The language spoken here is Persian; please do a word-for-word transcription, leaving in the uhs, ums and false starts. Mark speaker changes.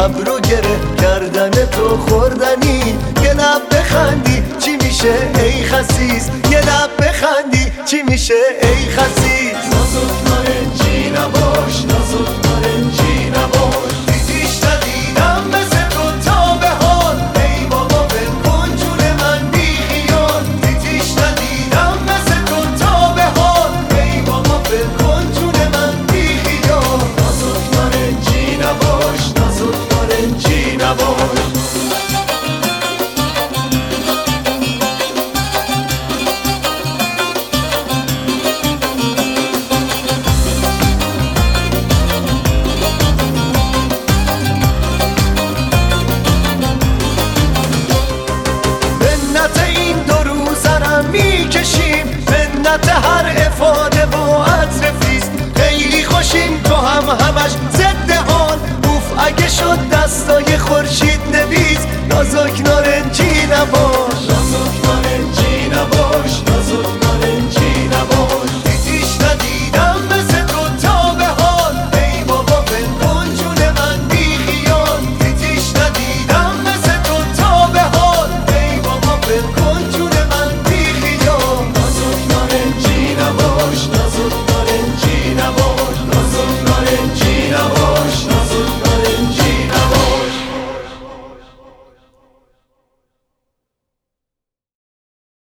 Speaker 1: ابرو گره کردن تو خوردنی یه لب بخندی چی میشه ای خسیس، یه لب بخندی چی میشه ای خسیس. نازک نارنجی نباش، نازک نارنجی نباش، دیدیش ندیدم مثل تو تا به حال. ای بابا بکن جون من بی خیال، دیدیش ندیدم مثل تو تا به حال. ای بابا بکن جون من بی خیال. نازک نارنجی نباش، نازک نارنجی نباش. منت این دو روزرم میکشیم، منت هر افاده و عطر فیست. خیلی خوشیم تو هم همش ضد حال، اوف اگه شد دستای